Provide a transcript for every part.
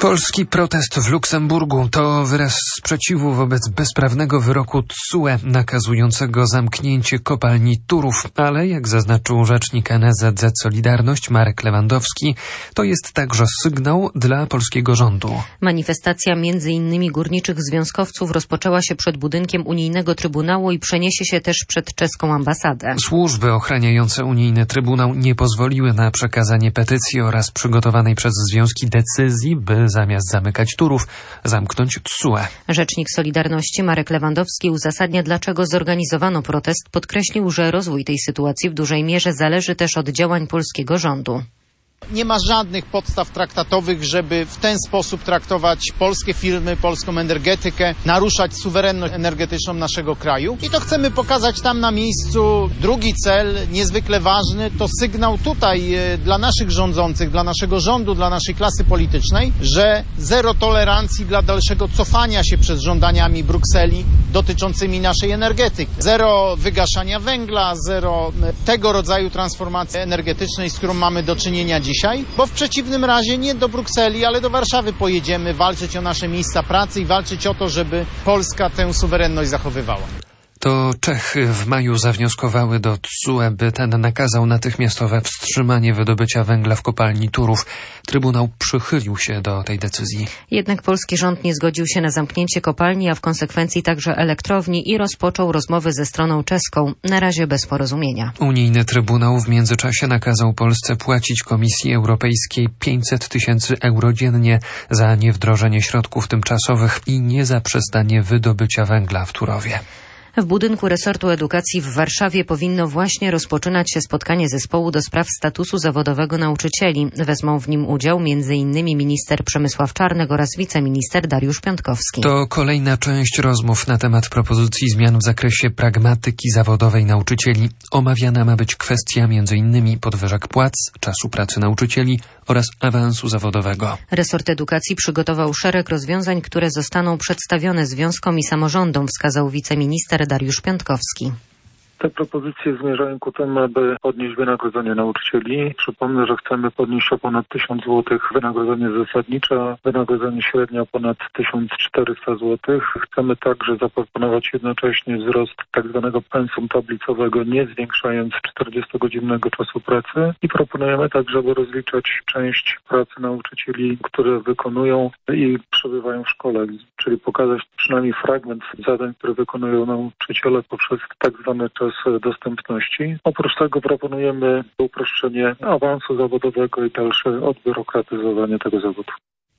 Polski protest w Luksemburgu to wyraz sprzeciwu wobec bezprawnego wyroku TSUE nakazującego zamknięcie kopalni Turów, ale jak zaznaczył rzecznik NSZZ Solidarność Marek Lewandowski, to jest także sygnał dla polskiego rządu. Manifestacja m.in. górniczych związkowców rozpoczęła się przed budynkiem Unijnego Trybunału i przeniesie się też przed czeską ambasadę. Służby ochraniające Unijny Trybunał nie pozwoliły na przekazanie petycji oraz przygotowanej przez związki decyzji, by zamiast zamykać Turów, zamknąć TSUE. Rzecznik Solidarności Marek Lewandowski uzasadnia, dlaczego zorganizowano protest. Podkreślił, że rozwój tej sytuacji w dużej mierze zależy też od działań polskiego rządu. Nie ma żadnych podstaw traktatowych, żeby w ten sposób traktować polskie firmy, polską energetykę, naruszać suwerenność energetyczną naszego kraju. I to chcemy pokazać tam na miejscu. Drugi cel, niezwykle ważny, to sygnał tutaj dla naszych rządzących, dla naszego rządu, dla naszej klasy politycznej, że zero tolerancji dla dalszego cofania się przed żądaniami Brukseli dotyczącymi naszej energetyki. Zero wygaszania węgla, zero tego rodzaju transformacji energetycznej, z którą mamy do czynienia dzisiaj, bo w przeciwnym razie nie do Brukseli, ale do Warszawy pojedziemy walczyć o nasze miejsca pracy i walczyć o to, żeby Polska tę suwerenność zachowywała. To Czechy w maju zawnioskowały do TSUE, by ten nakazał natychmiastowe wstrzymanie wydobycia węgla w kopalni Turów. Trybunał przychylił się do tej decyzji. Jednak polski rząd nie zgodził się na zamknięcie kopalni, a w konsekwencji także elektrowni i rozpoczął rozmowy ze stroną czeską, na razie bez porozumienia. Unijny Trybunał w międzyczasie nakazał Polsce płacić Komisji Europejskiej 500 000 euro dziennie za niewdrożenie środków tymczasowych i niezaprzestanie wydobycia węgla w Turowie. W budynku resortu edukacji w Warszawie powinno właśnie rozpoczynać się spotkanie zespołu do spraw statusu zawodowego nauczycieli. Wezmą w nim udział m.in. minister Przemysław Czarnek oraz wiceminister Dariusz Piontkowski. To kolejna część rozmów na temat propozycji zmian w zakresie pragmatyki zawodowej nauczycieli. Omawiana ma być kwestia m.in. podwyżek płac, czasu pracy nauczycieli oraz awansu zawodowego. Resort edukacji przygotował szereg rozwiązań, które zostaną przedstawione związkom i samorządom, wskazał wiceminister Dariusz Piontkowski. Te propozycje zmierzają ku temu, aby podnieść wynagrodzenie nauczycieli. Przypomnę, że chcemy podnieść o ponad 1000 zł wynagrodzenie zasadnicze, wynagrodzenie średnie o ponad 1400 zł. Chcemy także zaproponować jednocześnie wzrost tak zwanego pensum tablicowego, nie zwiększając 40-godzinnego czasu pracy. I proponujemy także, aby rozliczać część pracy nauczycieli, które wykonują i przebywają w szkole, czyli pokazać przynajmniej fragment zadań, które wykonują nauczyciele poprzez tak zwane czas dostępności. Oprócz tego proponujemy uproszczenie awansu zawodowego i dalsze odbiurokratyzowanie tego zawodu.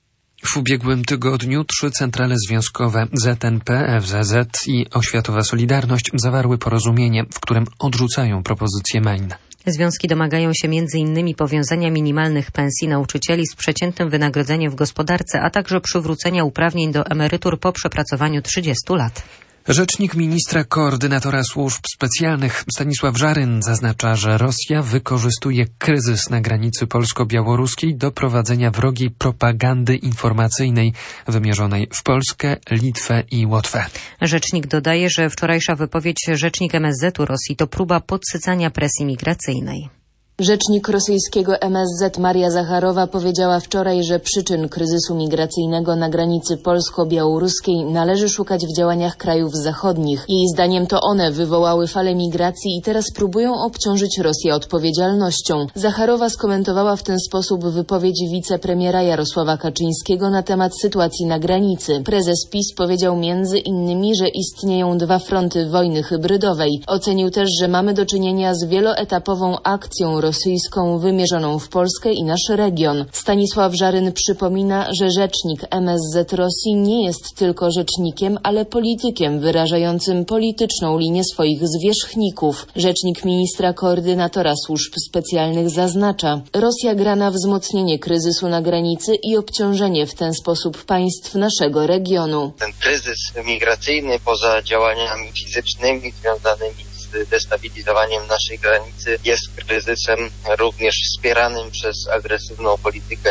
W ubiegłym tygodniu 3 centrale związkowe ZNP, FZZ i Oświatowa Solidarność zawarły porozumienie, w którym odrzucają propozycję Main. Związki domagają się m.in. powiązania minimalnych pensji nauczycieli z przeciętnym wynagrodzeniem w gospodarce, a także przywrócenia uprawnień do emerytur po przepracowaniu 30 lat. Rzecznik ministra koordynatora służb specjalnych Stanisław Żaryn zaznacza, że Rosja wykorzystuje kryzys na granicy polsko-białoruskiej do prowadzenia wrogiej propagandy informacyjnej wymierzonej w Polskę, Litwę i Łotwę. Rzecznik dodaje, że wczorajsza wypowiedź rzecznik MSZ-u Rosji to próba podsycania presji migracyjnej. Rzecznik rosyjskiego MSZ Maria Zacharowa powiedziała wczoraj, że przyczyn kryzysu migracyjnego na granicy polsko-białoruskiej należy szukać w działaniach krajów zachodnich. Jej zdaniem to one wywołały falę migracji i teraz próbują obciążyć Rosję odpowiedzialnością. Zacharowa skomentowała w ten sposób wypowiedź wicepremiera Jarosława Kaczyńskiego na temat sytuacji na granicy. Prezes PiS powiedział między innymi, że istnieją 2 fronty wojny hybrydowej. Ocenił też, że mamy do czynienia z wieloetapową akcją rosyjską wymierzoną w Polskę i nasz region. Stanisław Żaryn przypomina, że rzecznik MSZ Rosji nie jest tylko rzecznikiem, ale politykiem wyrażającym polityczną linię swoich zwierzchników. Rzecznik ministra koordynatora służb specjalnych zaznacza: Rosja gra na wzmocnienie kryzysu na granicy i obciążenie w ten sposób państw naszego regionu. Ten kryzys migracyjny poza działaniami fizycznymi związanymi z destabilizowaniem naszej granicy jest kryzysem również wspieranym przez agresywną politykę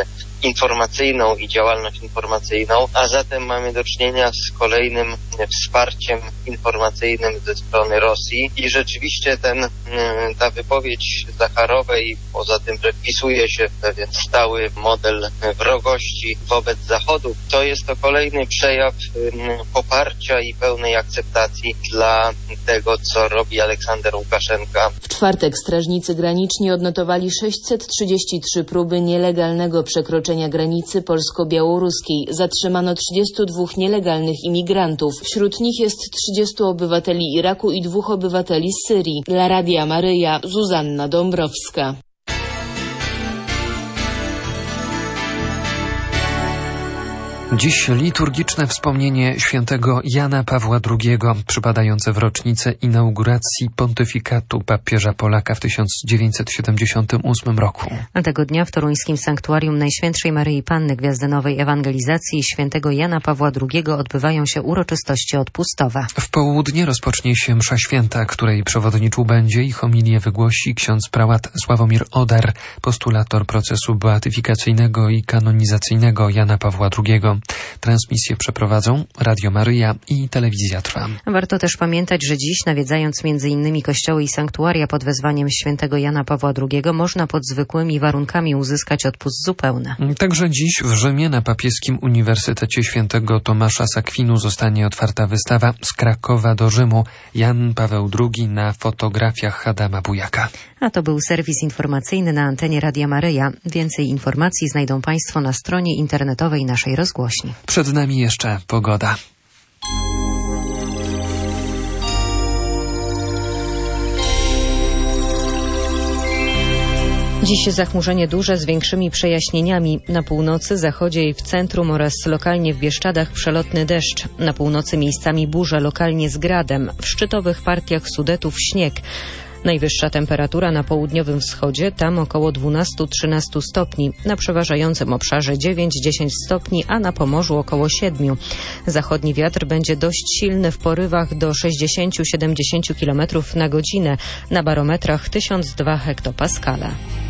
informacyjną i działalność informacyjną, a zatem mamy do czynienia z kolejnym wsparciem informacyjnym ze strony Rosji i rzeczywiście ta wypowiedź Zacharowej, poza tym, że wpisuje się w pewien stały model wrogości wobec Zachodu, to jest to kolejny przejaw poparcia i pełnej akceptacji dla tego, co robi Aleksander Łukaszenka. W czwartek strażnicy graniczni odnotowali 633 próby nielegalnego przekroczenia granicy polsko-białoruskiej. Zatrzymano 32 nielegalnych imigrantów. Wśród nich jest 30 obywateli Iraku i 2 obywateli z Syrii. Dla Radia Maryja, Zuzanna Dąbrowska. Dziś liturgiczne wspomnienie świętego Jana Pawła II, przypadające w rocznicę inauguracji pontyfikatu papieża Polaka w 1978 roku. A tego dnia w toruńskim sanktuarium Najświętszej Maryi Panny Gwiazdynowej Ewangelizacji świętego Jana Pawła II odbywają się uroczystości odpustowe. W południe rozpocznie się msza święta, której przewodniczył będzie i homilię wygłosi ksiądz prałat Sławomir Oder, postulator procesu beatyfikacyjnego i kanonizacyjnego Jana Pawła II. Transmisję przeprowadzą Radio Maryja i Telewizja Trwam. Warto też pamiętać, że dziś, nawiedzając m.in. kościoły i sanktuaria pod wezwaniem świętego Jana Pawła II, można pod zwykłymi warunkami uzyskać odpust zupełny. Także dziś w Rzymie na Papieskim Uniwersytecie Świętego Tomasza z Akwinu zostanie otwarta wystawa Z Krakowa do Rzymu. Jan Paweł II na fotografiach Adama Bujaka. A to był serwis informacyjny na antenie Radia Maryja. Więcej informacji znajdą Państwo na stronie internetowej naszej rozgłośni. Przed nami jeszcze pogoda. Dziś zachmurzenie duże z większymi przejaśnieniami. Na północy, zachodzie i w centrum oraz lokalnie w Bieszczadach przelotny deszcz. Na północy miejscami burze, lokalnie z gradem. W szczytowych partiach Sudetów śnieg. Najwyższa temperatura na południowym wschodzie, tam około 12-13 stopni. Na przeważającym obszarze 9-10 stopni, a na Pomorzu około 7. Zachodni wiatr będzie dość silny w porywach do 60-70 km na godzinę. Na barometrach 1002 hektopaskale.